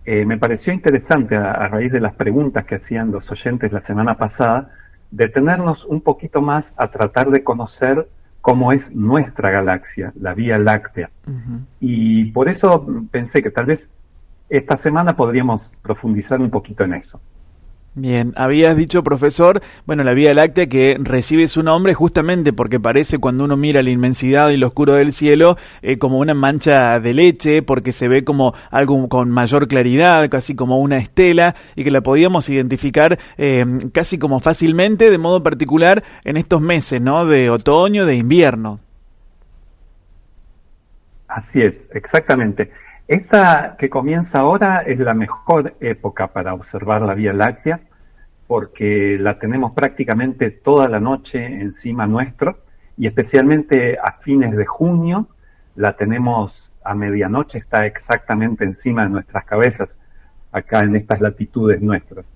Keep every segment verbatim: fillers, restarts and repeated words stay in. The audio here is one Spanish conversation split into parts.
eh, me pareció interesante a, a raíz de las preguntas que hacían los oyentes la semana pasada, detenernos un poquito más a tratar de conocer cómo es nuestra galaxia, la Vía Láctea. Uh-huh. Y por eso pensé que tal vez esta semana podríamos profundizar un poquito en eso. Bien, habías dicho, profesor, bueno, la Vía Láctea que recibe su nombre justamente porque parece cuando uno mira la inmensidad y lo oscuro del cielo eh, como una mancha de leche, porque se ve como algo con mayor claridad, casi como una estela, y que la podíamos identificar eh, casi como fácilmente, de modo particular en estos meses, ¿no?, de otoño, de invierno. Así es, exactamente. Esta que comienza ahora es la mejor época para observar la Vía Láctea, porque la tenemos prácticamente toda la noche encima nuestro, y especialmente a fines de junio la tenemos a medianoche, está exactamente encima de nuestras cabezas, acá en estas latitudes nuestras.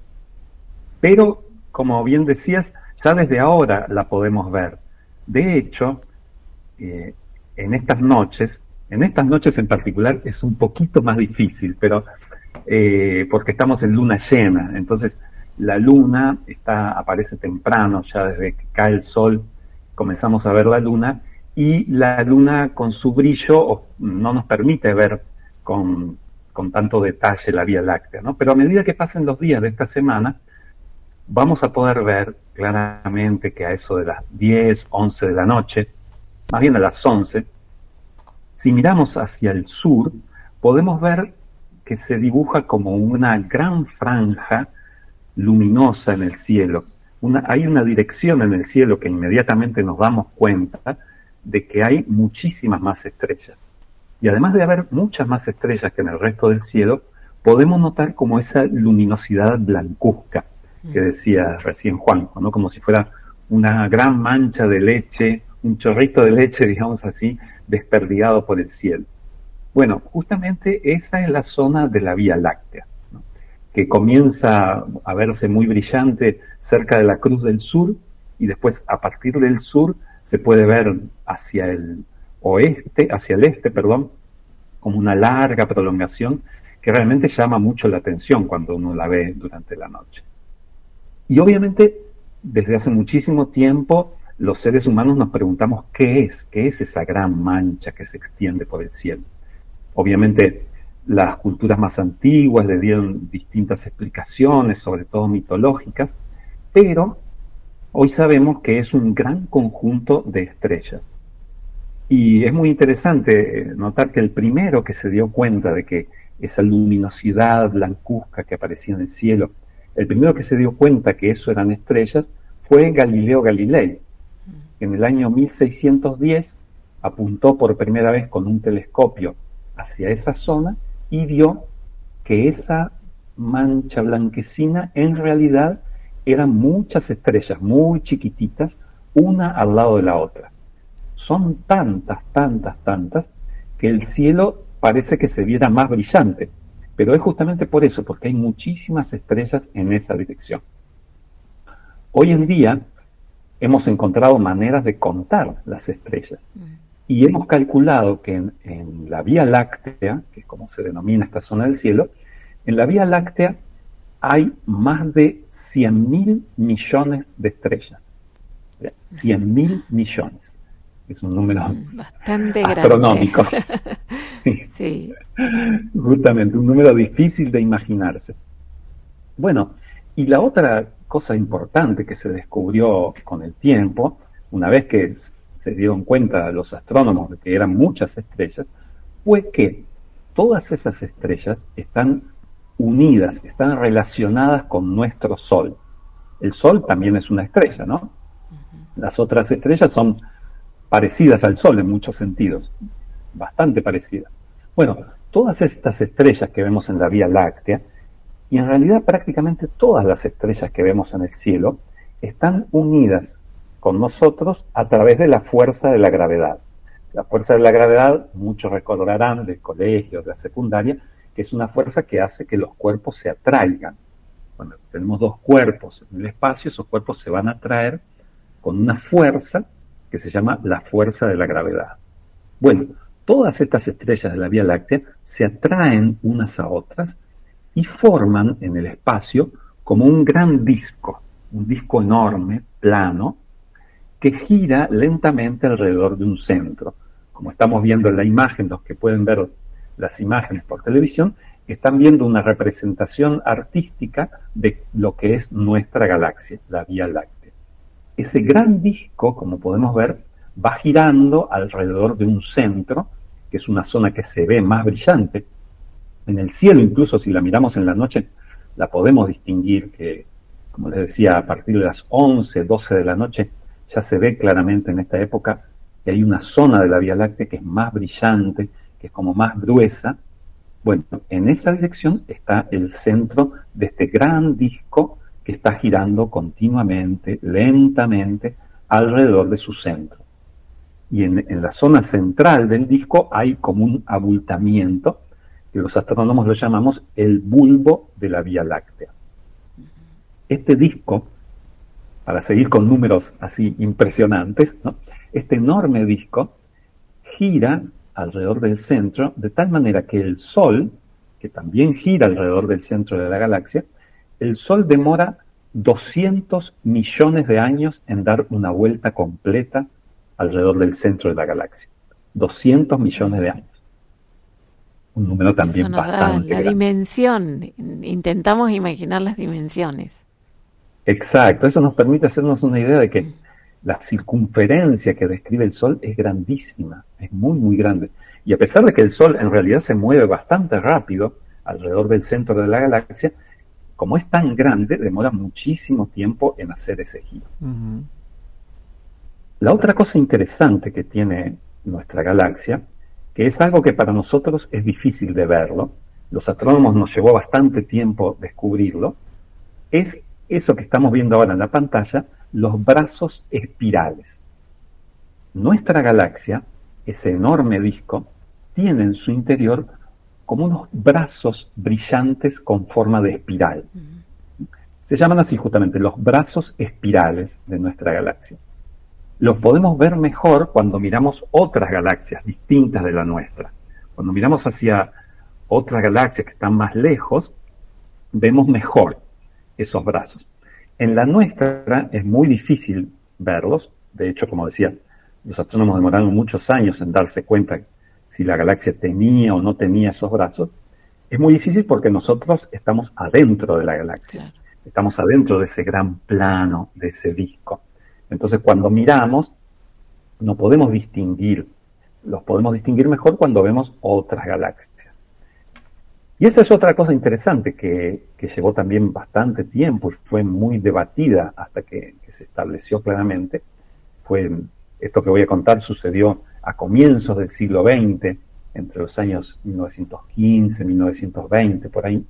Pero, como bien decías, ya desde ahora la podemos ver. De hecho, eh, en estas noches, en estas noches en particular es un poquito más difícil, pero eh, porque estamos en luna llena, entonces la luna está, aparece temprano, ya desde que cae el sol comenzamos a ver la luna, y la luna con su brillo no nos permite ver con, con tanto detalle la Vía Láctea, ¿no? Pero a medida que pasen los días de esta semana, vamos a poder ver claramente que a eso de las diez, once de la noche, más bien a las once, si miramos hacia el sur, podemos ver que se dibuja como una gran franja luminosa en el cielo. Una, hay una dirección en el cielo que inmediatamente nos damos cuenta de que hay muchísimas más estrellas. Y además de haber muchas más estrellas que en el resto del cielo, podemos notar como esa luminosidad blancuzca que decía recién Juanjo, ¿no? Como si fuera una gran mancha de leche, un chorrito de leche, digamos así, desperdigado por el cielo. Bueno, justamente esa es la zona de la Vía Láctea, ¿no?, que comienza a verse muy brillante cerca de la Cruz del Sur, y después a partir del sur se puede ver hacia el oeste, hacia el este, perdón, como una larga prolongación que realmente llama mucho la atención cuando uno la ve durante la noche. Y obviamente, desde hace muchísimo tiempo, los seres humanos nos preguntamos qué es, qué es esa gran mancha que se extiende por el cielo. Obviamente, las culturas más antiguas le dieron distintas explicaciones, sobre todo mitológicas, pero hoy sabemos que es un gran conjunto de estrellas. Y es muy interesante notar que el primero que se dio cuenta de que esa luminosidad blancuzca que aparecía en el cielo, el primero que se dio cuenta que eso eran estrellas fue Galileo Galilei. En el año mil seiscientos diez apuntó por primera vez con un telescopio hacia esa zona y vio que esa mancha blanquecina en realidad eran muchas estrellas muy chiquititas, una al lado de la otra. Son tantas, tantas, tantas, que el cielo parece que se viera más brillante, pero es justamente por eso, porque hay muchísimas estrellas en esa dirección. Hoy en día hemos encontrado maneras de contar las estrellas y hemos calculado que en, en la Vía Láctea, que es como se denomina esta zona del cielo, en la Vía Láctea hay más de cien mil millones de estrellas. cien mil millones. Es un número bastante astronómico. Sí. Sí. Justamente, un número difícil de imaginarse. Bueno, y la otra cosa importante que se descubrió con el tiempo, una vez que se dieron cuenta los astrónomos de que eran muchas estrellas, fue que todas esas estrellas están unidas, están relacionadas con nuestro Sol. El Sol también es una estrella, ¿no? Uh-huh. Las otras estrellas son parecidas al Sol en muchos sentidos, bastante parecidas. Bueno, todas estas estrellas que vemos en la Vía Láctea, y en realidad prácticamente todas las estrellas que vemos en el cielo, están unidas con nosotros a través de la fuerza de la gravedad. La fuerza de la gravedad, muchos recordarán del colegio, de la secundaria, que es una fuerza que hace que los cuerpos se atraigan. Cuando tenemos dos cuerpos en el espacio, esos cuerpos se van a atraer con una fuerza que se llama la fuerza de la gravedad. Bueno, todas estas estrellas de la Vía Láctea se atraen unas a otras y forman en el espacio como un gran disco, un disco enorme, plano, que gira lentamente alrededor de un centro. Como estamos viendo en la imagen, los que pueden ver las imágenes por televisión, están viendo una representación artística de lo que es nuestra galaxia, la Vía Láctea. Ese gran disco, como podemos ver, va girando alrededor de un centro, que es una zona que se ve más brillante. En el cielo, incluso si la miramos en la noche, la podemos distinguir, que, como les decía, a partir de las once, doce de la noche, ya se ve claramente en esta época que hay una zona de la Vía Láctea que es más brillante, que es como más gruesa. Bueno, en esa dirección está el centro de este gran disco que está girando continuamente, lentamente, alrededor de su centro. Y en, en la zona central del disco hay como un abultamiento, que los astrónomos lo llamamos el bulbo de la Vía Láctea. Este disco, para seguir con números así impresionantes, ¿no? Este enorme disco gira alrededor del centro, de tal manera que el Sol, que también gira alrededor del centro de la galaxia, el Sol demora doscientos millones de años en dar una vuelta completa alrededor del centro de la galaxia. doscientos millones de años. Un número también Eso nos bastante da la grande. dimensión. Intentamos imaginar las dimensiones. Exacto, eso nos permite hacernos una idea de que la circunferencia que describe el Sol es grandísima, es muy, muy grande. Y a pesar de que el Sol en realidad se mueve bastante rápido alrededor del centro de la galaxia, como es tan grande, demora muchísimo tiempo en hacer ese giro. Uh-huh. La otra cosa interesante que tiene nuestra galaxia, que es algo que para nosotros es difícil de verlo, los astrónomos nos llevó bastante tiempo descubrirlo, es eso que estamos viendo ahora en la pantalla, los brazos espirales. Nuestra galaxia, ese enorme disco, tiene en su interior como unos brazos brillantes con forma de espiral. Uh-huh. Se llaman así justamente los brazos espirales de nuestra galaxia. Los podemos ver mejor cuando miramos otras galaxias distintas de la nuestra. Cuando miramos hacia otras galaxias que están más lejos, vemos mejor esos brazos. En la nuestra es muy difícil verlos. De hecho, como decía, los astrónomos demoraron muchos años en darse cuenta si la galaxia tenía o no tenía esos brazos. Es muy difícil porque nosotros estamos adentro de la galaxia. Claro. Estamos adentro de ese gran plano, de ese disco. Entonces, cuando miramos, no podemos distinguir. Los podemos distinguir mejor cuando vemos otras galaxias. Y esa es otra cosa interesante que, que llevó también bastante tiempo y fue muy debatida hasta que, que se estableció claramente. Fue esto que voy a contar sucedió a comienzos del siglo veinte, entre los años mil novecientos quince, mil novecientos veinte, por ahí.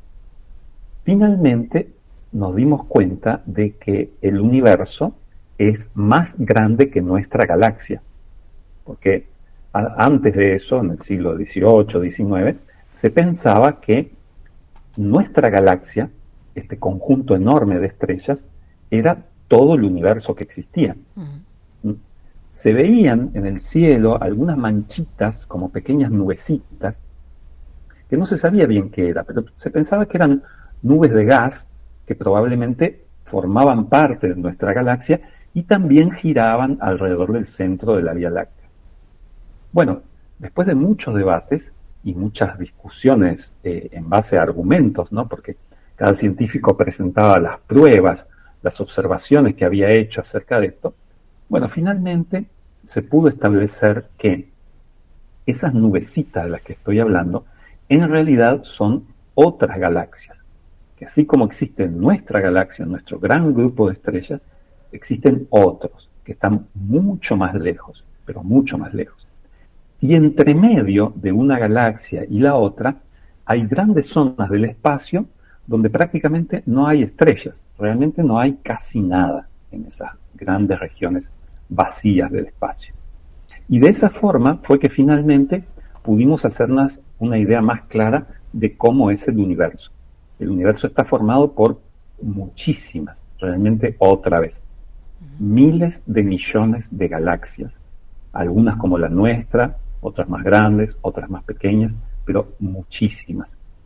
Finalmente nos dimos cuenta de que el universo es más grande que nuestra galaxia, porque a, antes de eso, en el siglo dieciocho, diecinueve, se pensaba que nuestra galaxia, este conjunto enorme de estrellas, era todo el universo que existía. Uh-huh. Se veían en el cielo algunas manchitas, como pequeñas nubecitas, que no se sabía bien qué era, pero se pensaba que eran nubes de gas que probablemente formaban parte de nuestra galaxia y también giraban alrededor del centro de la Vía Láctea. Bueno, después de muchos debates y muchas discusiones eh, en base a argumentos, ¿no? Porque cada científico presentaba las pruebas, las observaciones que había hecho acerca de esto, bueno, finalmente se pudo establecer que esas nubecitas de las que estoy hablando en realidad son otras galaxias, que así como existe nuestra galaxia, nuestro gran grupo de estrellas, existen otros que están mucho más lejos, pero mucho más lejos. Y entre medio de una galaxia y la otra hay grandes zonas del espacio donde prácticamente no hay estrellas, realmente no hay casi nada en esas grandes regiones vacías del espacio. Y de esa forma fue que finalmente pudimos hacernos una idea más clara de cómo es el universo. El universo está formado por muchísimas, realmente otra vez, miles de millones de galaxias, algunas como la nuestra, otras más grandes, otras más pequeñas, pero muchísimas.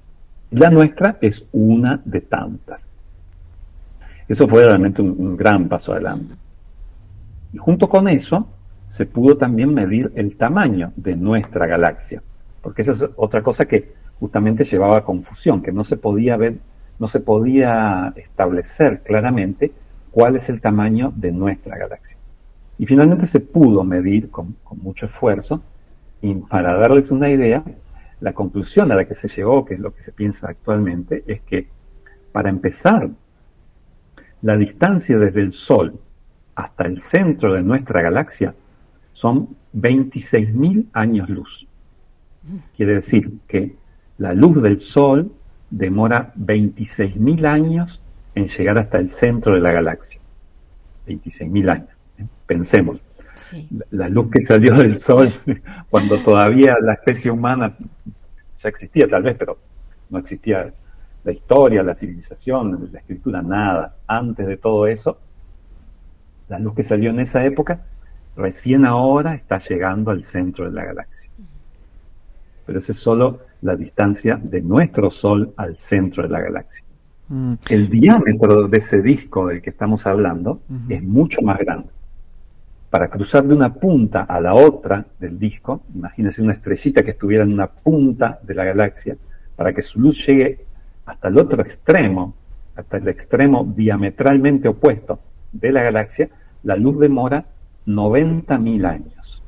La nuestra es una de tantas. Eso fue realmente un, un gran paso adelante. Y junto con eso se pudo también medir el tamaño de nuestra galaxia, porque esa es otra cosa que justamente llevaba a confusión, que no se podía ver, no se podía establecer claramente cuál es el tamaño de nuestra galaxia. Y finalmente se pudo medir con, con mucho esfuerzo, y para darles una idea, la conclusión a la que se llegó, que es lo que se piensa actualmente, es que para empezar, la distancia desde el Sol hasta el centro de nuestra galaxia son veintiséis mil años luz. Quiere decir que la luz del Sol demora veintiséis mil años en llegar hasta el centro de la galaxia. veintiséis mil años. ¿eh? Pensemos. Sí. La luz que salió del Sol cuando todavía la especie humana ya existía tal vez, pero no existía la historia, la civilización, la escritura, nada. Antes de todo eso, la luz que salió en esa época, recién ahora está llegando al centro de la galaxia. Pero esa es solo la distancia de nuestro Sol al centro de la galaxia. Mm. El diámetro de ese disco del que estamos hablando uh-huh. es mucho más grande. Para cruzar de una punta a la otra del disco, imagínense una estrellita que estuviera en una punta de la galaxia, para que su luz llegue hasta el otro extremo, hasta el extremo diametralmente opuesto de la galaxia, la luz demora noventa mil años.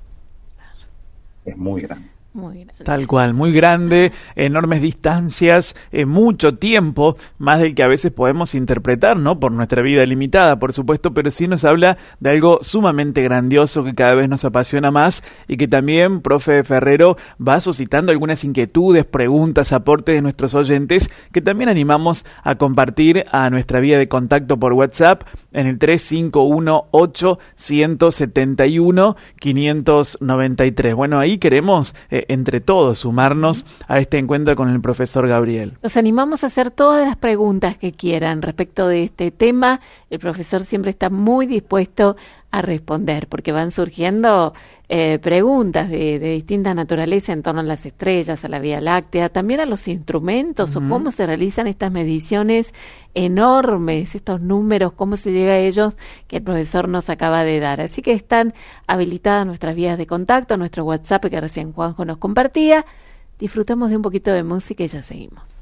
Es muy grande. Muy grande. Tal cual, muy grande, enormes distancias, eh, mucho tiempo, más del que a veces podemos interpretar, ¿no? Por nuestra vida limitada, por supuesto, pero sí nos habla de algo sumamente grandioso que cada vez nos apasiona más y que también, profe Ferrero, va suscitando algunas inquietudes, preguntas, aportes de nuestros oyentes que también animamos a compartir a nuestra vía de contacto por WhatsApp en el tres cinco uno ocho uno siete uno cinco nueve tres. Bueno, ahí queremos eh, entre todos sumarnos a este encuentro con el profesor Gabriel. Los animamos a hacer todas las preguntas que quieran respecto de este tema. El profesor siempre está muy dispuesto a responder, porque van surgiendo eh, preguntas de, de distinta naturaleza en torno a las estrellas, a la Vía Láctea, también a los instrumentos, uh-huh. o cómo se realizan estas mediciones enormes, estos números, cómo se llega a ellos, que el profesor nos acaba de dar. Así que están habilitadas nuestras vías de contacto, nuestro WhatsApp que recién Juanjo nos compartía. Disfrutamos de un poquito de música y ya seguimos.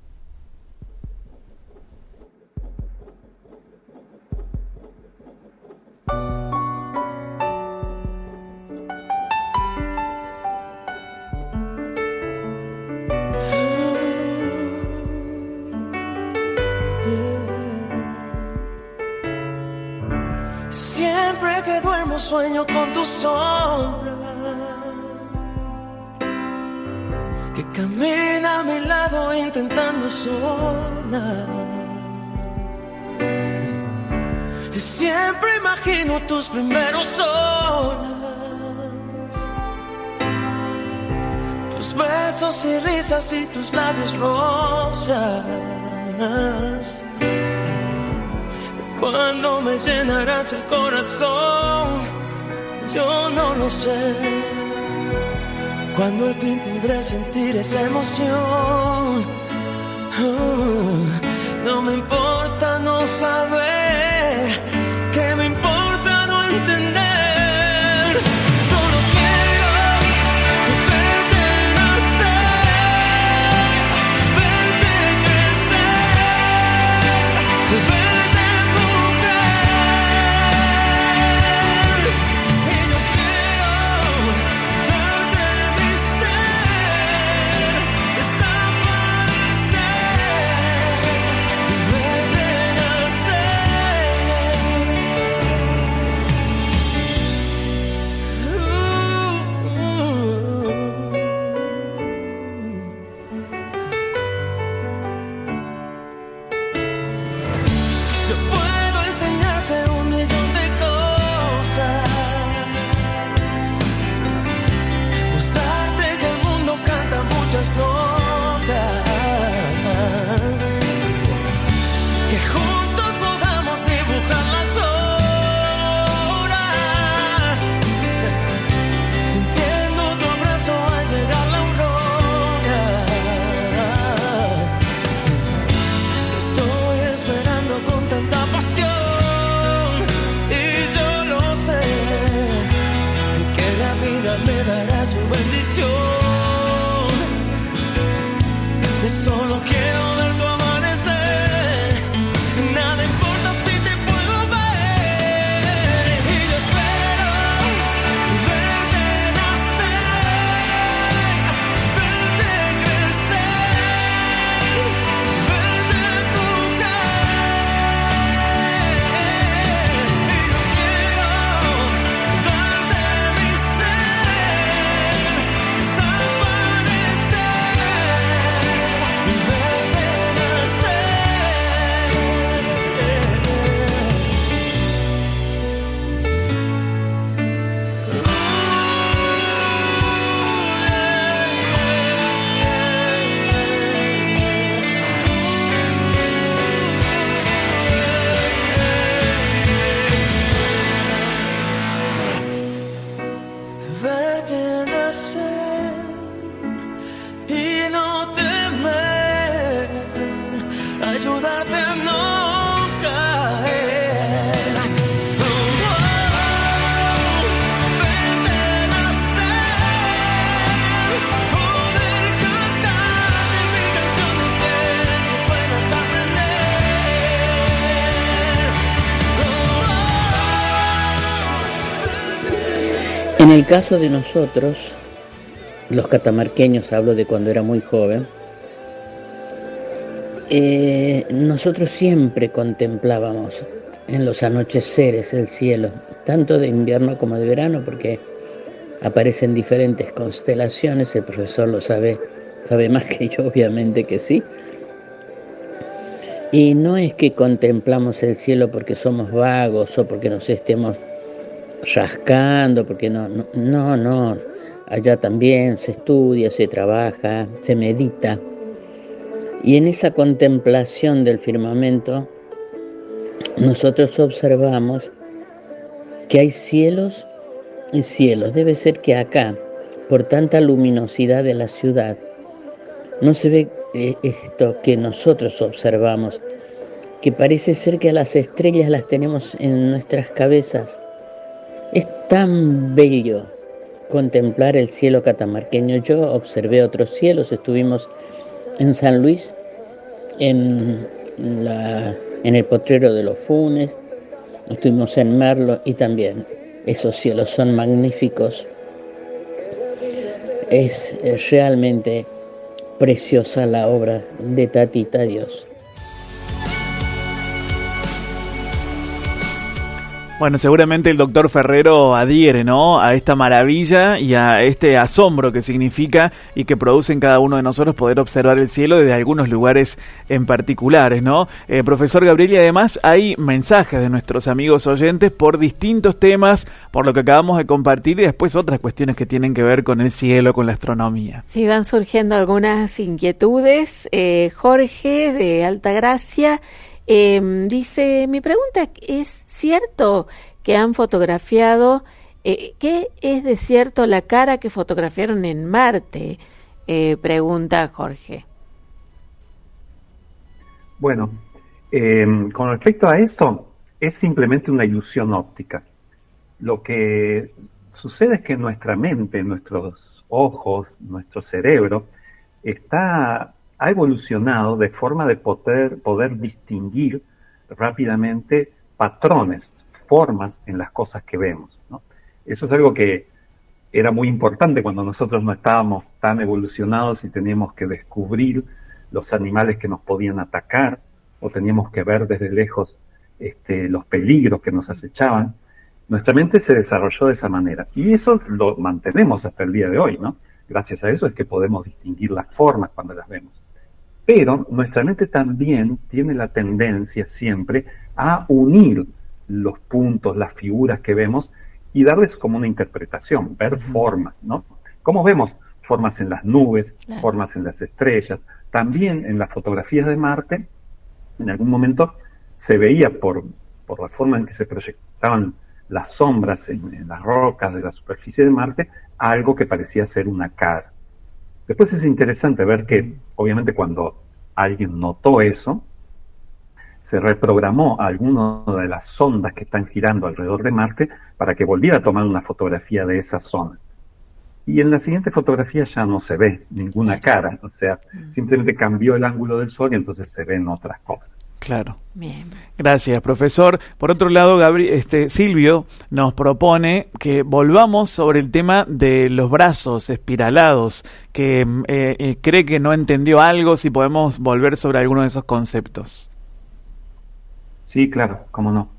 Siempre que duermo sueño con tu sombra, que camina a mi lado intentando sonar. Y siempre imagino tus primeros olas, tus besos y risas y tus labios rosas. ¿Cuándo me llenarás el corazón? Yo no lo sé. ¿Cuándo al fin podré sentir esa emoción? Oh, no me importa no saber, que me importa no entender. Solo quiero verte nacer, verte crecer, verte Esa Solo quiero ver tu amanecer. Nada importa si te puedo ver. Y yo espero verte nacer, verte crecer, verte mujer. Y yo quiero darte mi ser, desaparecer y verte nacer. Verte nacer y no temer, ayudarte a no caer. Oh, oh, verte nacer, poder cantarte mis canciones que tú puedas aprender. En el caso de nosotros, los catamarqueños, hablo de cuando era muy joven, eh, nosotros siempre contemplábamos en los anocheceres el cielo, tanto de invierno como de verano, porque aparecen diferentes constelaciones, el profesor lo sabe, sabe más que yo, obviamente que sí. Y no es que contemplamos el cielo porque somos vagos o porque nos estemos rascando, porque no, no, no, no. Allá también se estudia, se trabaja, se medita. Y en esa contemplación del firmamento, nosotros observamos que hay cielos y cielos. Debe ser que acá, por tanta luminosidad de la ciudad, no se ve eh, esto que nosotros observamos, que parece ser que a las estrellas las tenemos en nuestras cabezas. Es tan bello contemplar el cielo catamarqueño. Yo observé otros cielos, estuvimos en San Luis, en, la, en el Potrero de los Funes, estuvimos en Merlo y también esos cielos son magníficos. Es, es realmente preciosa la obra de Tatita Dios. Bueno, seguramente el doctor Ferrero adhiere, ¿no?, a esta maravilla y a este asombro que significa y que produce en cada uno de nosotros poder observar el cielo desde algunos lugares en particulares, ¿no? Eh, profesor Gabriel, y además hay mensajes de nuestros amigos oyentes por distintos temas, por lo que acabamos de compartir, y después otras cuestiones que tienen que ver con el cielo, con la astronomía. Sí, van surgiendo algunas inquietudes. Eh, Jorge, de Altagracia, Eh, dice, mi pregunta es, ¿cierto que han fotografiado, eh, qué es de cierto la cara que fotografiaron en Marte? Eh, pregunta Jorge. Bueno, eh, con respecto a eso, es simplemente una ilusión óptica. Lo que sucede es que nuestra mente, nuestros ojos, nuestro cerebro, está... ha evolucionado de forma de poder, poder distinguir rápidamente patrones, formas en las cosas que vemos, ¿no? Eso es algo que era muy importante cuando nosotros no estábamos tan evolucionados y teníamos que descubrir los animales que nos podían atacar, o teníamos que ver desde lejos este, los peligros que nos acechaban. Nuestra mente se desarrolló de esa manera, y eso lo mantenemos hasta el día de hoy, ¿no? Gracias a eso es que podemos distinguir las formas cuando las vemos. Pero nuestra mente también tiene la tendencia siempre a unir los puntos, las figuras que vemos y darles como una interpretación, ver formas, ¿no? ¿Cómo vemos formas en las nubes, claro, formas en las estrellas? También en las fotografías de Marte, en algún momento se veía por, por la forma en que se proyectaban las sombras en, en las rocas de la superficie de Marte, algo que parecía ser una cara. Después es interesante ver que, obviamente, cuando alguien notó eso, se reprogramó a alguna de las sondas que están girando alrededor de Marte para que volviera a tomar una fotografía de esa zona. y en la siguiente fotografía ya no se ve ninguna cara, o sea, simplemente cambió el ángulo del Sol y entonces se ven otras cosas. Claro. Bien. Gracias, profesor. Por otro lado, Gabri, este, Silvio nos propone que volvamos sobre el tema de los brazos espiralados, que eh, eh, cree que no entendió algo, si podemos volver sobre alguno de esos conceptos. Sí, claro, cómo no.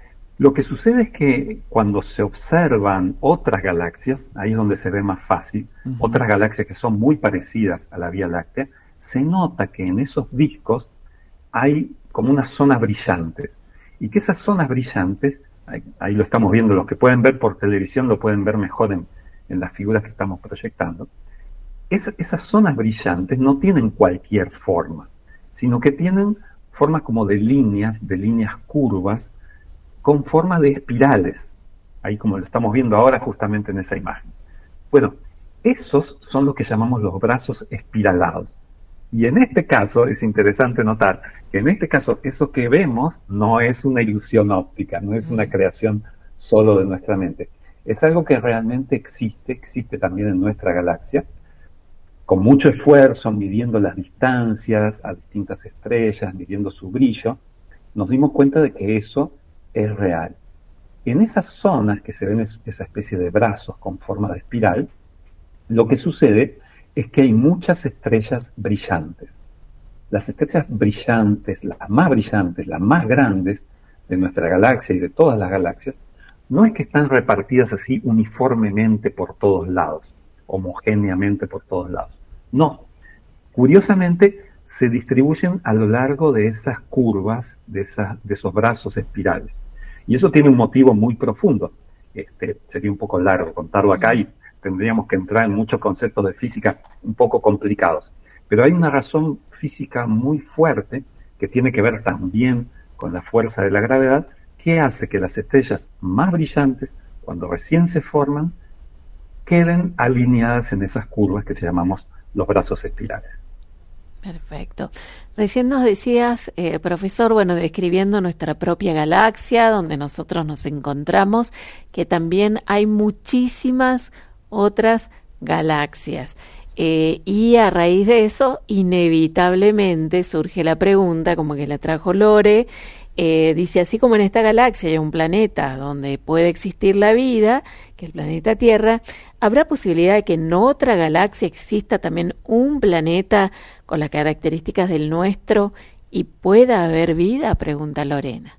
Lo que sucede es que cuando se observan otras galaxias, ahí es donde se ve más fácil, uh-huh. otras galaxias que son muy parecidas a la Vía Láctea, se nota que en esos discos hay como unas zonas brillantes, y que esas zonas brillantes, ahí, ahí lo estamos viendo, los que pueden ver por televisión lo pueden ver mejor en, en las figuras que estamos proyectando, es, esas zonas brillantes no tienen cualquier forma, sino que tienen formas como de líneas, de líneas curvas, con forma de espirales, ahí como lo estamos viendo ahora justamente en esa imagen. Bueno, esos son lo que llamamos los brazos espiralados. Y en este caso es interesante notar que en este caso eso que vemos no es una ilusión óptica, no es una creación solo de nuestra mente. Es algo que realmente existe, existe también en nuestra galaxia, con mucho esfuerzo, midiendo las distancias a distintas estrellas, midiendo su brillo, nos dimos cuenta de que eso es real. En esas zonas que se ven es, esa especie de brazos con forma de espiral, lo que sucede es que hay muchas estrellas brillantes. Las estrellas brillantes, las más brillantes, las más grandes de nuestra galaxia y de todas las galaxias, no es que están repartidas así uniformemente por todos lados, homogéneamente por todos lados. No. Curiosamente, se distribuyen a lo largo de esas curvas, de, esas, de esos brazos espirales. Y eso tiene un motivo muy profundo. Este, sería un poco largo contarlo acá y tendríamos que entrar en muchos conceptos de física un poco complicados. Pero hay una razón física muy fuerte que tiene que ver también con la fuerza de la gravedad, que hace que las estrellas más brillantes, cuando recién se forman, queden alineadas en esas curvas que se llamamos los brazos espirales. Perfecto. Recién nos decías, eh, profesor, bueno, describiendo nuestra propia galaxia, donde nosotros nos encontramos, que también hay muchísimas otras galaxias. Eh, y a raíz de eso, inevitablemente surge la pregunta, como que la trajo Lore, eh, dice, así como en esta galaxia hay un planeta donde puede existir la vida, que es el planeta Tierra, ¿habrá posibilidad de que en otra galaxia exista también un planeta con las características del nuestro y pueda haber vida? Pregunta Lorena.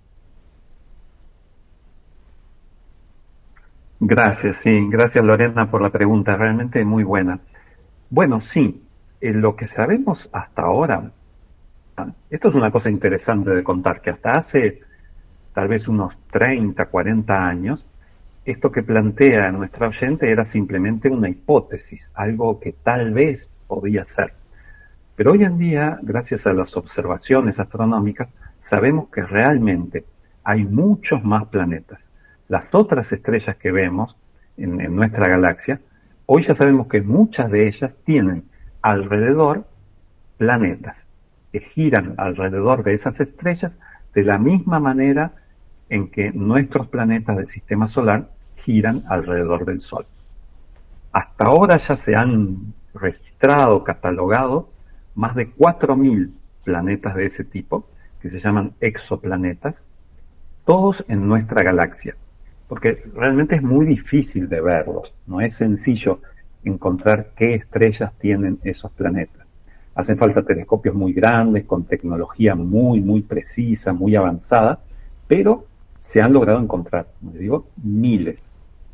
Gracias, sí, gracias Lorena por la pregunta, realmente muy buena. Bueno, sí, eh, lo que sabemos hasta ahora, esto es una cosa interesante de contar, que hasta hace tal vez unos treinta, cuarenta años, esto que plantea nuestra oyente era simplemente una hipótesis, algo que tal vez podía ser. Pero hoy en día, gracias a las observaciones astronómicas, sabemos que realmente hay muchos más planetas. Las otras estrellas que vemos en, en nuestra galaxia, hoy ya sabemos que muchas de ellas tienen alrededor planetas que giran alrededor de esas estrellas de la misma manera en que nuestros planetas del sistema solar giran alrededor del Sol. Hasta ahora ya se han registrado, catalogado, más de cuatro mil planetas de ese tipo, que se llaman exoplanetas, todos en nuestra galaxia, porque realmente es muy difícil de verlos, no es sencillo encontrar qué estrellas tienen esos planetas. Hacen falta telescopios muy grandes, con tecnología muy, muy precisa, muy avanzada, pero se han logrado encontrar, como les digo, miles.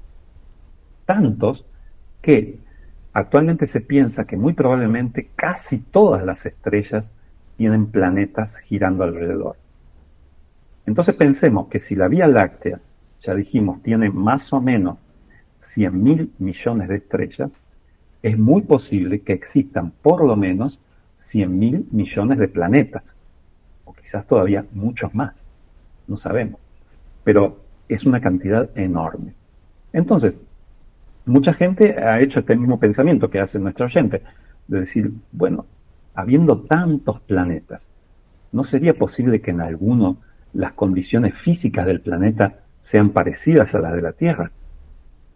Tantos que actualmente se piensa que muy probablemente casi todas las estrellas tienen planetas girando alrededor. Entonces pensemos que si la Vía Láctea, ya dijimos, tiene más o menos cien mil millones de estrellas, es muy posible que existan por lo menos cien mil millones de planetas, o quizás todavía muchos más, no sabemos, pero es una cantidad enorme. Entonces, mucha gente ha hecho este mismo pensamiento que hace nuestra oyente, de decir, bueno, habiendo tantos planetas, ¿no sería posible que en alguno las condiciones físicas del planeta sean parecidas a las de la Tierra?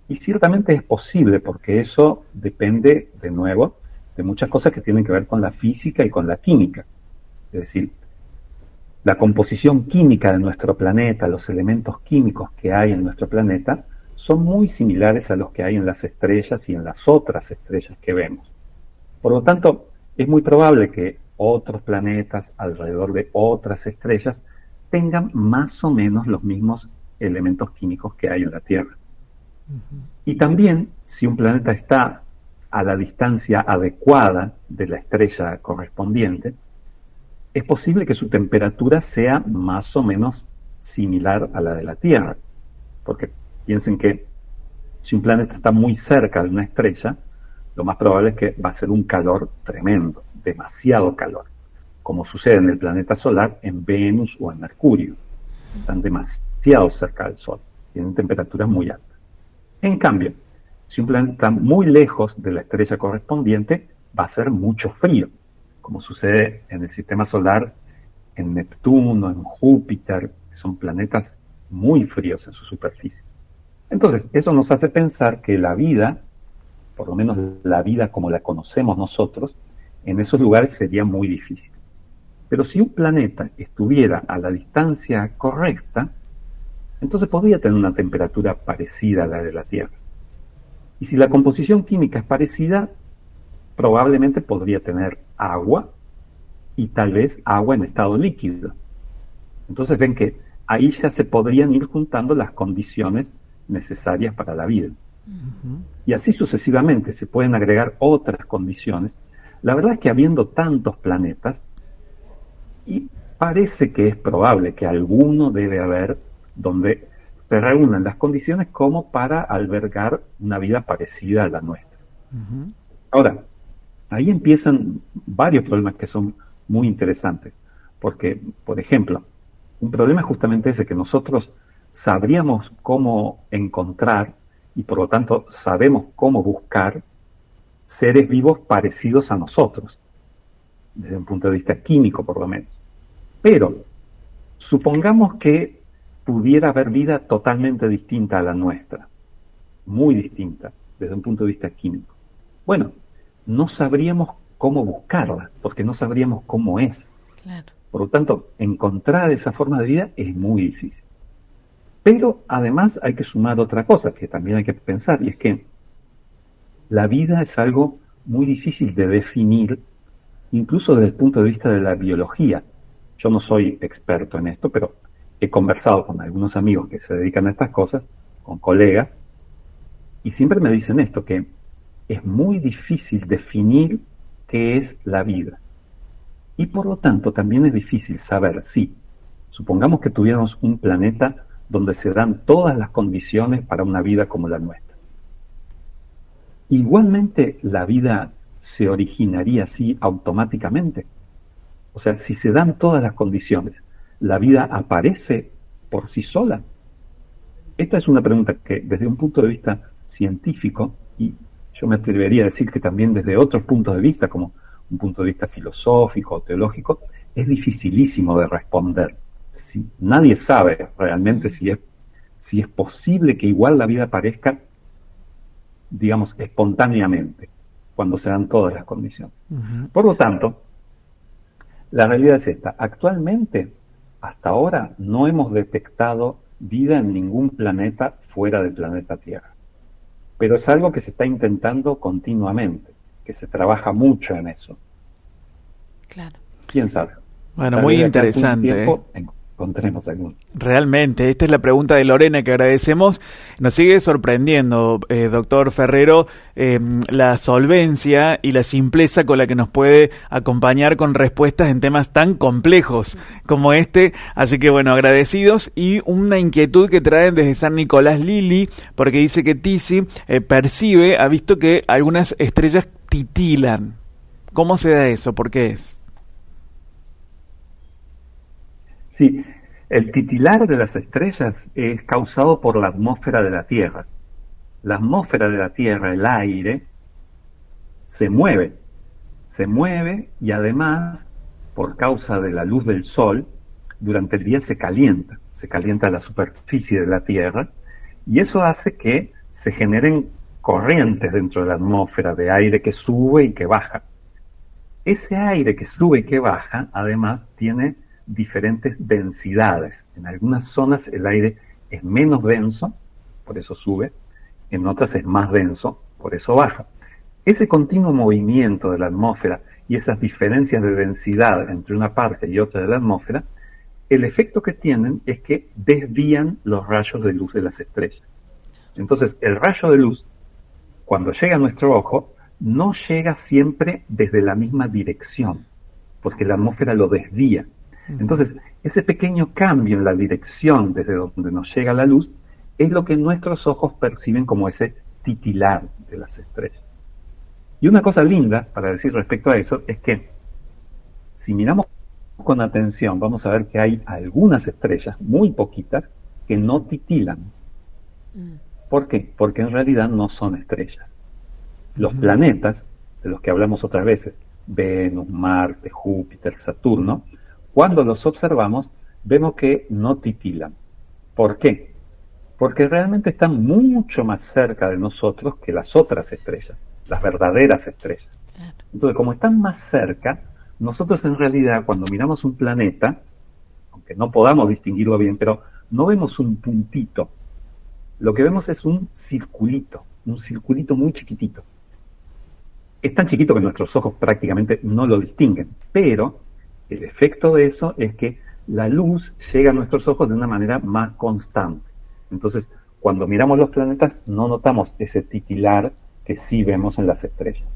Y ciertamente es posible, porque eso depende, de nuevo, de muchas cosas que tienen que ver con la física y con la química. Es decir, la composición química de nuestro planeta, los elementos químicos que hay en nuestro planeta, son muy similares a los que hay en las estrellas y en las otras estrellas que vemos. Por lo tanto, es muy probable que otros planetas alrededor de otras estrellas tengan más o menos los mismos elementos químicos que hay en la Tierra. Uh-huh. Y también, si un planeta está a la distancia adecuada de la estrella correspondiente, es posible que su temperatura sea más o menos similar a la de la Tierra. Porque piensen que si un planeta está muy cerca de una estrella, lo más probable es que va a ser un calor tremendo, demasiado calor, como sucede en el planeta solar, en Venus o en Mercurio. Están demasiado cerca del Sol, tienen temperaturas muy altas. En cambio, si un planeta está muy lejos de la estrella correspondiente, va a ser mucho frío, como sucede en el sistema solar, en Neptuno, en Júpiter, que son planetas muy fríos en su superficie. Entonces, eso nos hace pensar que la vida, por lo menos la vida como la conocemos nosotros, en esos lugares sería muy difícil. Pero si un planeta estuviera a la distancia correcta, entonces podría tener una temperatura parecida a la de la Tierra. Y si la composición química es parecida, probablemente podría tener agua y tal vez agua en estado líquido. Entonces ven que ahí ya se podrían ir juntando las condiciones necesarias para la vida. Uh-huh. Y así sucesivamente se pueden agregar otras condiciones. La verdad es que habiendo tantos planetas, y parece que es probable que alguno debe haber donde se reúnan las condiciones como para albergar una vida parecida a la nuestra. Uh-huh. Ahora, ahí empiezan varios problemas que son muy interesantes, porque, por ejemplo, un problema es justamente ese, que nosotros sabríamos cómo encontrar y por lo tanto sabemos cómo buscar seres vivos parecidos a nosotros, desde un punto de vista químico por lo menos. Pero supongamos que pudiera haber vida totalmente distinta a la nuestra, muy distinta desde un punto de vista químico. Bueno, no sabríamos cómo buscarla, porque no sabríamos cómo es. Claro. Por lo tanto, encontrar esa forma de vida es muy difícil. Pero además hay que sumar otra cosa que también hay que pensar, y es que la vida es algo muy difícil de definir, incluso desde el punto de vista de la biología. Yo no soy experto en esto, pero he conversado con algunos amigos que se dedican a estas cosas, con colegas, y siempre me dicen esto, que es muy difícil definir qué es la vida. Y por lo tanto también es difícil saber si, supongamos que tuviéramos un planeta donde se dan todas las condiciones para una vida como la nuestra. Igualmente la vida se originaría así automáticamente. O sea, si se dan todas las condiciones, ¿la vida aparece por sí sola? Esta es una pregunta que desde un punto de vista científico, y yo me atrevería a decir que también desde otros puntos de vista, como un punto de vista filosófico o teológico, es dificilísimo de responder. Si, nadie sabe realmente si es, si es posible que igual la vida aparezca, digamos, espontáneamente, cuando se dan todas las condiciones. Uh-huh. Por lo tanto, la realidad es esta. Actualmente, hasta ahora, no hemos detectado vida en ningún planeta fuera del planeta Tierra. Pero es algo que se está intentando continuamente, que se trabaja mucho en eso. Claro. ¿Quién sabe? Bueno, muy interesante. Tiempo, encontremos algún. Realmente, esta es la pregunta de Lorena que agradecemos. Nos sigue sorprendiendo, eh, doctor Ferrero, eh, la solvencia y la simpleza con la que nos puede acompañar con respuestas en temas tan complejos como este. Así que bueno, agradecidos. Y una inquietud que traen desde San Nicolás Lili, porque dice que Tisi eh, percibe, ha visto que algunas estrellas titilan. ¿Cómo se da eso? ¿Por qué es? Sí, el titilar de las estrellas es causado por la atmósfera de la Tierra. La atmósfera de la Tierra, el aire, se mueve, se mueve y además, por causa de la luz del sol, durante el día se calienta, se calienta la superficie de la Tierra y eso hace que se generen corrientes dentro de la atmósfera de aire que sube y que baja. Ese aire que sube y que baja, además, tiene diferentes densidades. En algunas zonas el aire es menos denso, por eso sube, en otras es más denso, por eso baja. Ese continuo movimiento de la atmósfera y esas diferencias de densidad entre una parte y otra de la atmósfera, el efecto que tienen es que desvían los rayos de luz de las estrellas. Entonces, el rayo de luz, cuando llega a nuestro ojo, no llega siempre desde la misma dirección, porque la atmósfera lo desvía. Entonces, ese pequeño cambio en la dirección desde donde nos llega la luz es lo que nuestros ojos perciben como ese titilar de las estrellas. Y una cosa linda para decir respecto a eso es que si miramos con atención vamos a ver que hay algunas estrellas, muy poquitas, que no titilan. ¿Por qué? Porque en realidad no son estrellas. Los uh-huh. planetas, de los que hablamos otras veces, Venus, Marte, Júpiter, Saturno, cuando los observamos vemos que no titilan. ¿Por qué? Porque realmente están mucho más cerca de nosotros que las otras estrellas, las verdaderas estrellas. Entonces, como están más cerca, nosotros en realidad cuando miramos un planeta, aunque no podamos distinguirlo bien, pero no vemos un puntito. Lo que vemos es un circulito, un circulito muy chiquitito. Es tan chiquito que nuestros ojos prácticamente no lo distinguen, pero el efecto de eso es que la luz llega a nuestros ojos de una manera más constante. Entonces, cuando miramos los planetas, no notamos ese titilar que sí vemos en las estrellas.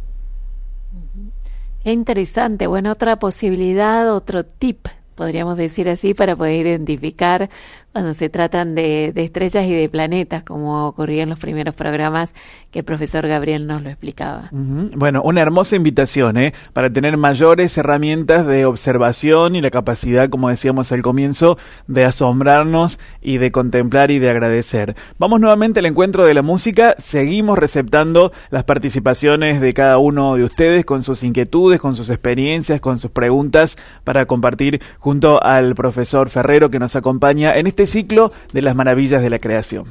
Qué interesante. Bueno, otra posibilidad, otro tip, podríamos decir así, para poder identificar cuando se tratan de, de estrellas y de planetas, como ocurría en los primeros programas que el profesor Gabriel nos lo explicaba. Uh-huh. Bueno, una hermosa invitación, ¿eh? Para tener mayores herramientas de observación y la capacidad, como decíamos al comienzo, de asombrarnos y de contemplar y de agradecer. Vamos nuevamente al encuentro de la música, seguimos receptando las participaciones de cada uno de ustedes con sus inquietudes, con sus experiencias, con sus preguntas para compartir junto al profesor Ferrero que nos acompaña en este ciclo de las maravillas de la creación.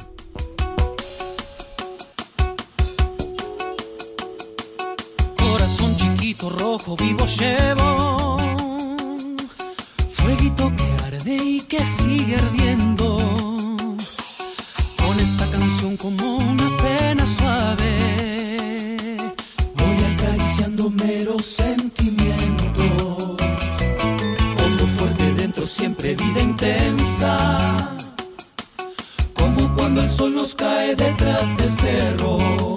Corazón chiquito, rojo, vivo llevo, fueguito que arde y que sigue ardiendo, con esta canción como una pena suave, voy acariciándome los sentimientos, hondo fuerte dentro siempre vida intensa, como cuando el sol nos cae detrás del cerro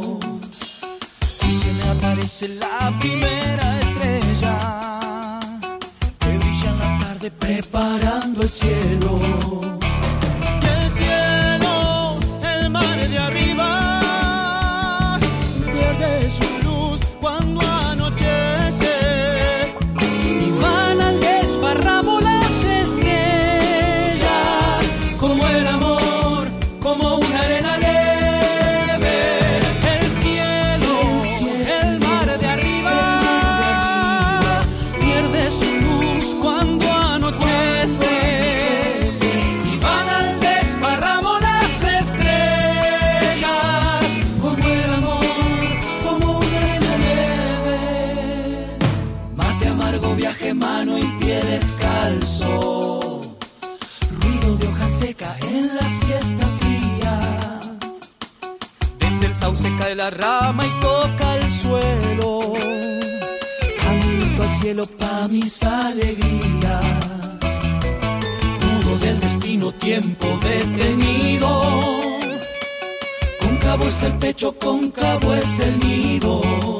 y se me aparece la primera estrella que brilla en la tarde preparando el cielo. Y el cielo, el mar de arriba, pierde su luz cuando anochece y van al desparramo las estrellas, como el amor, como una arena leve. El cielo, el, cielo, el mar de arriba, pierde su luz cuando anochece y van al desparramo las estrellas, como el amor, como una arena leve. Mate amargo, viaje, mano y pie descalzo, ruido de hoja seca en la siesta fría, desde el sauce cae la rama y toca el suelo, caminito al cielo pa' mis alegrías, nudo del destino, tiempo detenido, cóncavo es el pecho, cóncavo es el nido,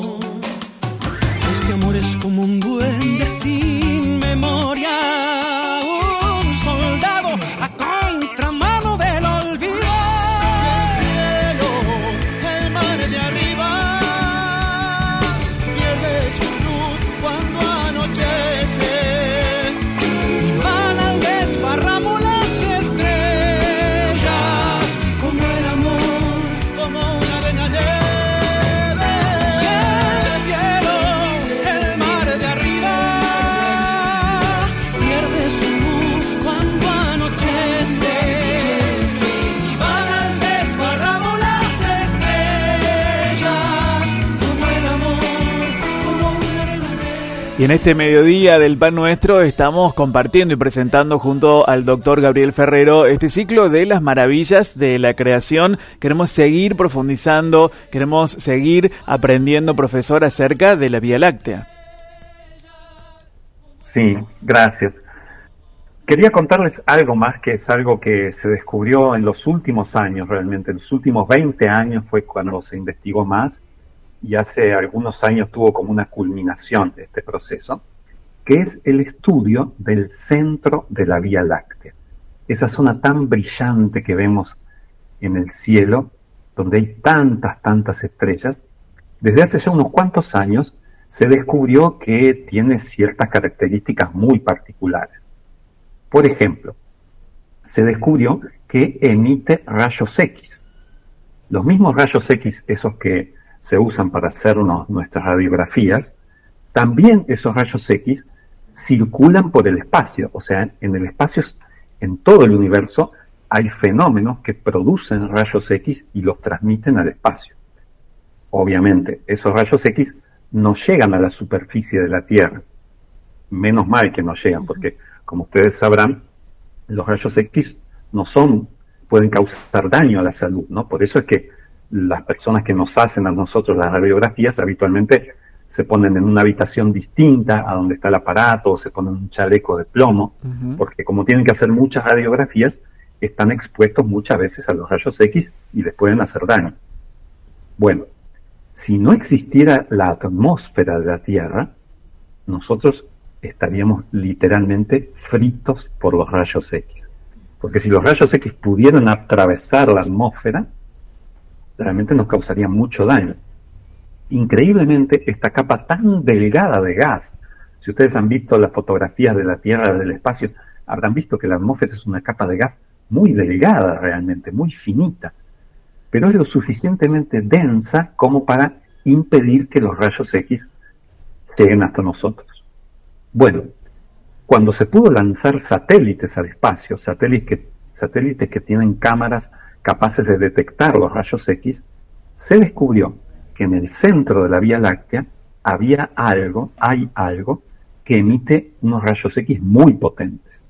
este amor es como un duende sin memoria, un soldado a contramano del olvido. El cielo, el mar de arriba, pierde su luz cuando anochece y van al desparramo las estrellas, como el amor, como una arena leve. El cielo, el mar de arriba, Y en este mediodía del Pan Nuestro estamos compartiendo y presentando junto al doctor Gabriel Ferrero este ciclo de las maravillas de la creación. Queremos seguir profundizando, queremos seguir aprendiendo, profesor, acerca de la Vía Láctea. Sí, gracias. Quería contarles algo más, que es algo que se descubrió en los últimos años, realmente. En los últimos veinte años fue cuando se investigó más, y hace algunos años tuvo como una culminación este proceso, que es el estudio del centro de la Vía Láctea. Esa zona tan brillante que vemos en el cielo, donde hay tantas, tantas estrellas. Desde hace ya unos cuantos años se descubrió que tiene ciertas características muy particulares. Por ejemplo, se descubrió que emite rayos X. Los mismos rayos X, esos que se usan para hacernos nuestras radiografías, también esos rayos X circulan por el espacio. O sea, en el espacio, en todo el universo, hay fenómenos que producen rayos X y los transmiten al espacio. Obviamente, esos rayos X no llegan a la superficie de la Tierra. Menos mal que no llegan, porque, como ustedes sabrán, los rayos X no son, pueden causar daño a la salud, ¿no? Por eso es que las personas que nos hacen a nosotros las radiografías habitualmente se ponen en una habitación distinta a donde está el aparato, o se ponen un chaleco de plomo, uh-huh. porque como tienen que hacer muchas radiografías, están expuestos muchas veces a los rayos X y les pueden hacer daño. Bueno, si no existiera la atmósfera de la Tierra, nosotros estaríamos literalmente fritos por los rayos X. Porque si los rayos X pudieran atravesar la atmósfera, realmente nos causaría mucho daño. Increíblemente, esta capa tan delgada de gas, si ustedes han visto las fotografías de la Tierra desde el espacio, habrán visto que la atmósfera es una capa de gas muy delgada realmente, muy finita, pero es lo suficientemente densa como para impedir que los rayos X lleguen hasta nosotros. Bueno, cuando se pudo lanzar satélites al espacio, satélites que, satélites que tienen cámaras capaces de detectar los rayos X, se descubrió que en el centro de la Vía Láctea había algo, hay algo, que emite unos rayos X muy potentes.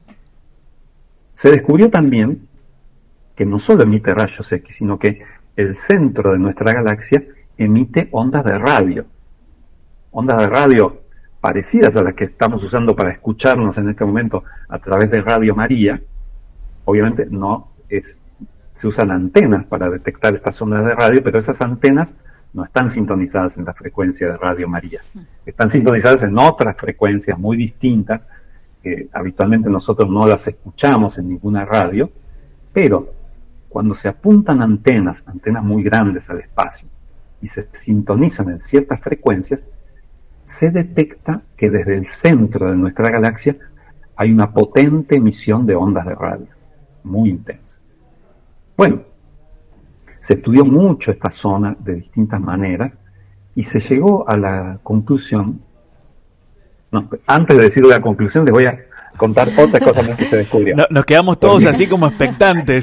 Se descubrió también que no solo emite rayos X, sino que el centro de nuestra galaxia emite ondas de radio. Ondas de radio parecidas a las que estamos usando para escucharnos en este momento a través de Radio María. Obviamente no es... se usan antenas para detectar estas ondas de radio, pero esas antenas no están sintonizadas en la frecuencia de Radio María. Están sintonizadas en otras frecuencias muy distintas, que habitualmente nosotros no las escuchamos en ninguna radio, pero cuando se apuntan antenas, antenas muy grandes al espacio, y se sintonizan en ciertas frecuencias, se detecta que desde el centro de nuestra galaxia hay una potente emisión de ondas de radio, muy intensa. Bueno, se estudió mucho esta zona de distintas maneras y se llegó a la conclusión. No, antes de decir la conclusión, les voy a contar otra cosa más que se descubrió. No, nos quedamos todos porque... así como expectantes.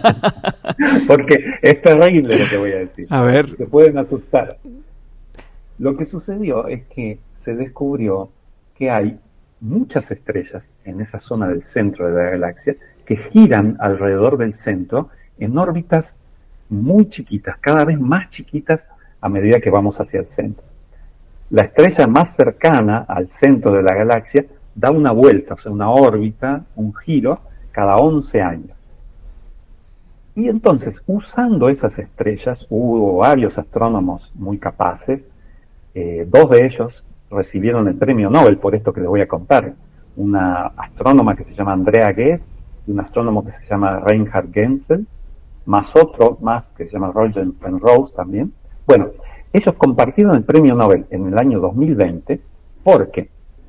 Porque es terrible lo que voy a decir. A ver. Se pueden asustar. Lo que sucedió es que se descubrió que hay muchas estrellas en esa zona del centro de la galaxia que giran alrededor del centro en órbitas muy chiquitas, cada vez más chiquitas a medida que vamos hacia el centro. La estrella más cercana al centro de la galaxia da una vuelta, o sea, una órbita, un giro, cada once años. Y entonces, usando esas estrellas, hubo varios astrónomos muy capaces, eh, dos de ellos recibieron el premio Nobel por esto que les voy a contar. Una astrónoma que se llama Andrea Ghez y un astrónomo que se llama Reinhard Genzel, más otro más que se llama Roger Penrose también. Bueno, ellos compartieron el premio Nobel en el año dos mil veinte porque,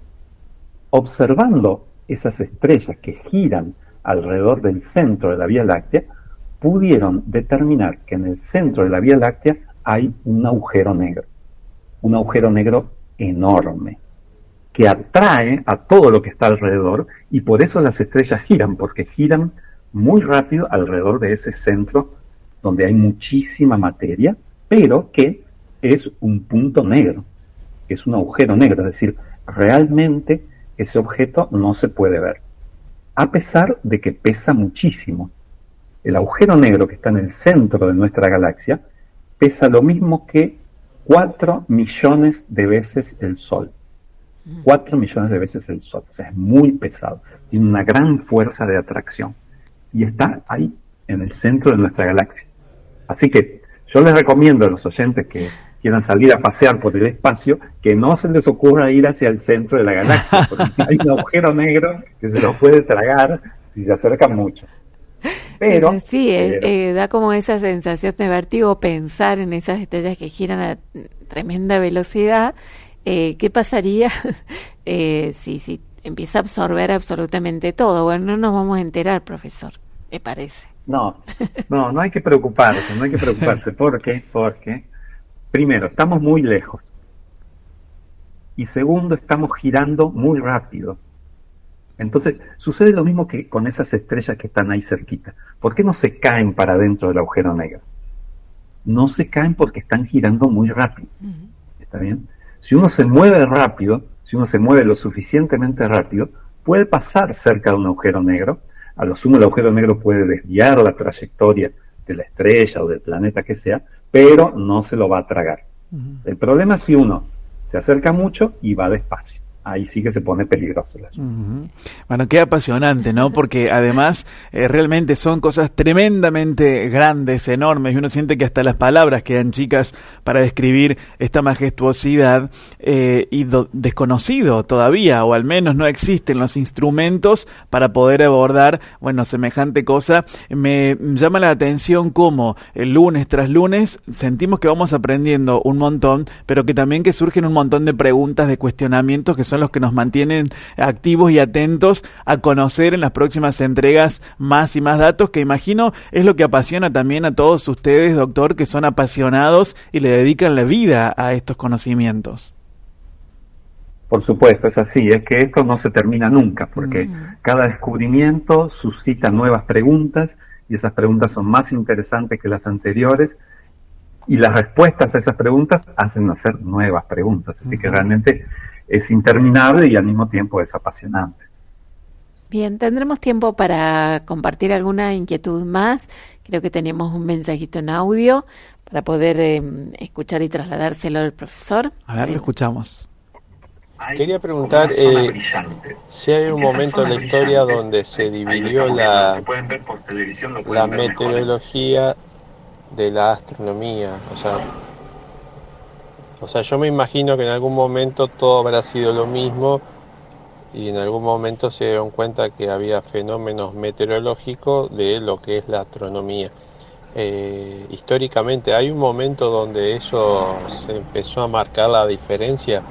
observando esas estrellas que giran alrededor del centro de la Vía Láctea, pudieron determinar que en el centro de la Vía Láctea hay un agujero negro. Un agujero negro enorme, que atrae a todo lo que está alrededor, y por eso las estrellas giran, porque giran muy rápido alrededor de ese centro donde hay muchísima materia, pero que es un punto negro, es un agujero negro, es decir, realmente ese objeto no se puede ver, a pesar de que pesa muchísimo. El agujero negro que está en el centro de nuestra galaxia pesa lo mismo que cuatro millones de veces el Sol. cuatro millones de veces el Sol. O sea, es muy pesado. Tiene una gran fuerza de atracción. Y está ahí, en el centro de nuestra galaxia. Así que yo les recomiendo a los oyentes que quieran salir a pasear por el espacio, que no se les ocurra ir hacia el centro de la galaxia, porque hay un agujero negro que se los puede tragar si se acercan mucho. Pero, es, sí, pero, eh, eh, da como esa sensación de vértigo pensar en esas estrellas que giran a tremenda velocidad. Eh, ¿Qué pasaría eh, si, si empieza a absorber absolutamente todo? Bueno, no nos vamos a enterar, profesor, me parece. No, no, no hay que preocuparse, no hay que preocuparse. ¿Por qué? Porque, primero, estamos muy lejos. Y segundo, estamos girando muy rápido. Entonces, sucede lo mismo que con esas estrellas que están ahí cerquita. ¿Por qué no se caen para dentro del agujero negro? No se caen porque están girando muy rápido. Uh-huh. ¿Está bien? Si uno se mueve rápido, si uno se mueve lo suficientemente rápido, puede pasar cerca de un agujero negro. A lo sumo el agujero negro puede desviar la trayectoria de la estrella o del planeta que sea, pero no se lo va a tragar. Uh-huh. El problema es si uno se acerca mucho y va despacio. Ahí sí que se pone peligroso el asunto. Uh-huh. Bueno, qué apasionante, ¿no? Porque además eh, realmente son cosas tremendamente grandes, enormes, y uno siente que hasta las palabras quedan chicas para describir esta majestuosidad eh, y do- desconocido todavía, o al menos no existen los instrumentos para poder abordar, bueno, semejante cosa. Me llama la atención cómo el lunes tras lunes sentimos que vamos aprendiendo un montón, pero que también que surgen un montón de preguntas, de cuestionamientos que son los que nos mantienen activos y atentos a conocer en las próximas entregas más y más datos, que imagino es lo que apasiona también a todos ustedes, doctor, que son apasionados y le dedican la vida a estos conocimientos. Por supuesto, es así, es que esto no se termina nunca, porque mm. cada descubrimiento suscita nuevas preguntas, y esas preguntas son más interesantes que las anteriores, y las respuestas a esas preguntas hacen nacer nuevas preguntas, así uh-huh. que realmente es interminable y al mismo tiempo es apasionante. Bien, tendremos tiempo para compartir alguna inquietud más. Creo que tenemos un mensajito en audio para poder eh, escuchar y trasladárselo al profesor. A ver, lo escuchamos. Quería preguntar eh, si hay un momento en la historia donde se dividió la, la meteorología de la astronomía, o sea, o sea, yo me imagino que en algún momento todo habrá sido lo mismo y en algún momento se dieron cuenta que había fenómenos meteorológicos de lo que es la astronomía. Eh, históricamente, ¿hay un momento donde eso se empezó a marcar la diferencia?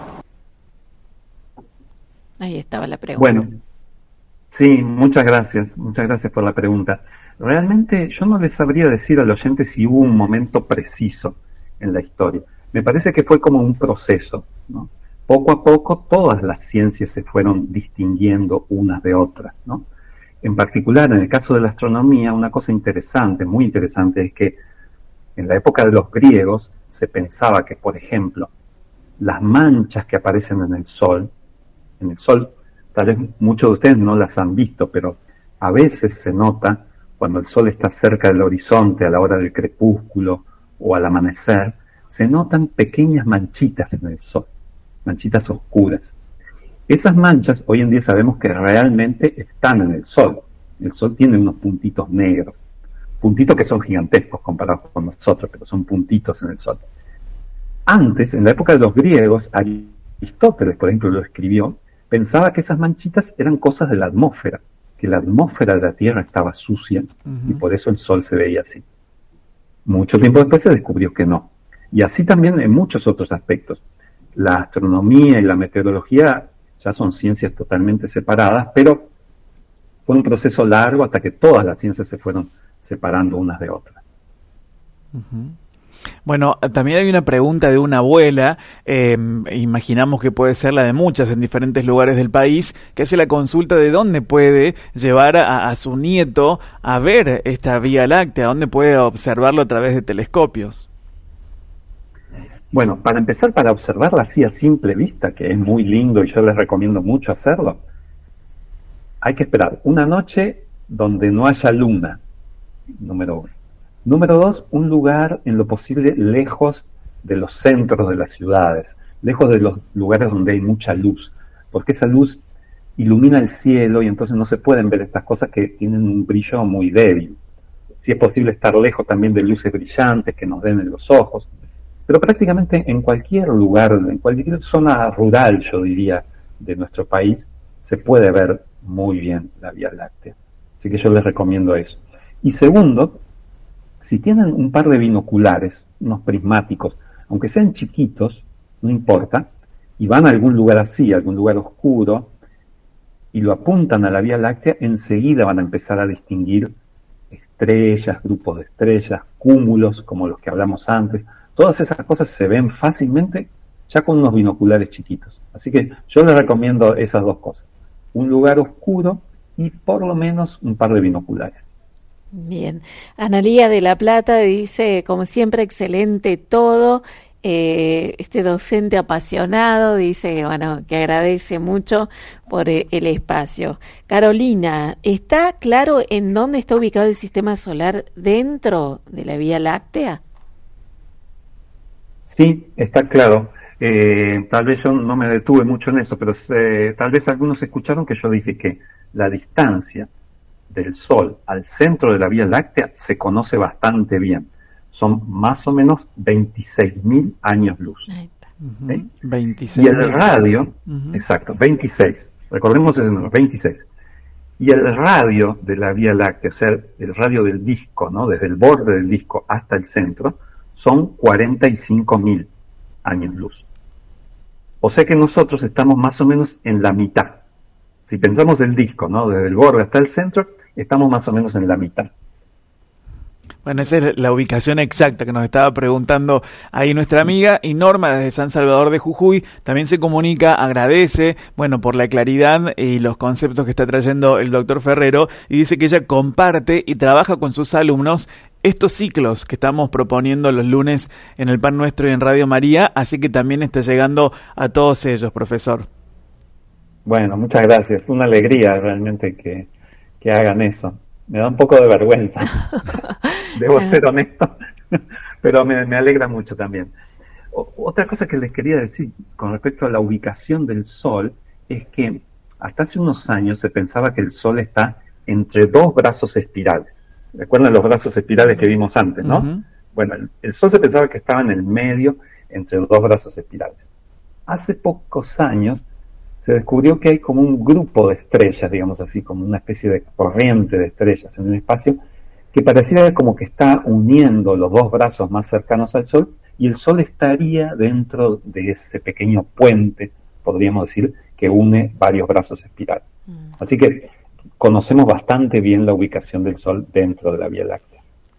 Ahí estaba la pregunta. Bueno, sí, muchas gracias, muchas gracias por la pregunta. Realmente yo no les sabría decir al oyente si hubo un momento preciso en la historia. Me parece que fue como un proceso, ¿no? Poco a poco todas las ciencias se fueron distinguiendo unas de otras, ¿no? En particular, en el caso de la astronomía, una cosa interesante, muy interesante, es que en la época de los griegos se pensaba que, por ejemplo, las manchas que aparecen en el Sol, en el Sol, tal vez muchos de ustedes no las han visto, pero a veces se nota cuando el Sol está cerca del horizonte a la hora del crepúsculo o al amanecer, se notan pequeñas manchitas en el Sol, manchitas oscuras. Esas manchas hoy en día sabemos que realmente están en el Sol. El Sol tiene unos puntitos negros, puntitos que son gigantescos comparados con nosotros, pero son puntitos en el Sol. Antes, en la época de los griegos, Aristóteles, por ejemplo, lo escribió, pensaba que esas manchitas eran cosas de la atmósfera, que la atmósfera de la Tierra estaba sucia, uh-huh. y por eso el Sol se veía así. Mucho tiempo después se descubrió que no. Y así también en muchos otros aspectos. La astronomía y la meteorología ya son ciencias totalmente separadas, pero fue un proceso largo hasta que todas las ciencias se fueron separando unas de otras. Uh-huh. Bueno, también hay una pregunta de una abuela, eh, imaginamos que puede ser la de muchas en diferentes lugares del país, que hace la consulta de dónde puede llevar a, a su nieto a ver esta Vía Láctea, dónde puede observarlo a través de telescopios. Bueno, para empezar, para observarla así a simple vista, que es muy lindo y yo les recomiendo mucho hacerlo, hay que esperar una noche donde no haya luna, número uno. Número dos, un lugar en lo posible lejos de los centros de las ciudades, lejos de los lugares donde hay mucha luz, porque esa luz ilumina el cielo y entonces no se pueden ver estas cosas que tienen un brillo muy débil. Si es posible estar lejos también de luces brillantes que nos den en los ojos, pero prácticamente en cualquier lugar, en cualquier zona rural, yo diría, de nuestro país, se puede ver muy bien la Vía Láctea. Así que yo les recomiendo eso. Y segundo, si tienen un par de binoculares, unos prismáticos, aunque sean chiquitos, no importa, y van a algún lugar así, a algún lugar oscuro, y lo apuntan a la Vía Láctea, enseguida van a empezar a distinguir estrellas, grupos de estrellas, cúmulos, como los que hablamos antes. Todas esas cosas se ven fácilmente ya con unos binoculares chiquitos. Así que yo les recomiendo esas dos cosas. Un lugar oscuro y por lo menos un par de binoculares. Bien. Analía de La Plata dice, como siempre, excelente todo. Eh, este docente apasionado dice, bueno, que agradece mucho por eh, el espacio. Carolina, ¿está claro en dónde está ubicado el sistema solar dentro de la Vía Láctea? Sí, está claro. Eh, tal vez yo no me detuve mucho en eso, pero eh, tal vez algunos escucharon que yo dije que la distancia del Sol al centro de la Vía Láctea se conoce bastante bien. Son más o menos veintiséis mil años luz. Ahí está. Uh-huh. ¿Sí? veintiséis. Y el radio, uh-huh. exacto, veintiséis. Recordemos ese número, veintiséis. Y el radio de la Vía Láctea, o sea, el radio del disco, ¿no? Desde el borde del disco hasta el centro, son cuarenta y cinco mil años luz. O sea que nosotros estamos más o menos en la mitad. Si pensamos el disco, ¿no? Desde el borde hasta el centro, estamos más o menos en la mitad. Bueno, esa es la ubicación exacta que nos estaba preguntando ahí nuestra amiga. Y Norma, desde San Salvador de Jujuy, también se comunica, agradece, bueno, por la claridad y los conceptos que está trayendo el doctor Ferrero, y dice que ella comparte y trabaja con sus alumnos estos ciclos que estamos proponiendo los lunes en el Pan Nuestro y en Radio María, así que también está llegando a todos ellos, profesor. Bueno, muchas gracias. Una alegría realmente que, que hagan eso. Me da un poco de vergüenza, debo ser honesto, pero me, me alegra mucho también. O, otra cosa que les quería decir con respecto a la ubicación del Sol es que hasta hace unos años se pensaba que el Sol está entre dos brazos espirales. ¿Recuerdan los brazos espirales que vimos antes, no? Uh-huh. Bueno, el, el Sol se pensaba que estaba en el medio entre dos brazos espirales. Hace pocos años se descubrió que hay como un grupo de estrellas, digamos así, como una especie de corriente de estrellas en el espacio, que pareciera como que está uniendo los dos brazos más cercanos al Sol, y el Sol estaría dentro de ese pequeño puente, podríamos decir, que une varios brazos espirales. Mm. Así que conocemos bastante bien la ubicación del Sol dentro de la Vía Láctea.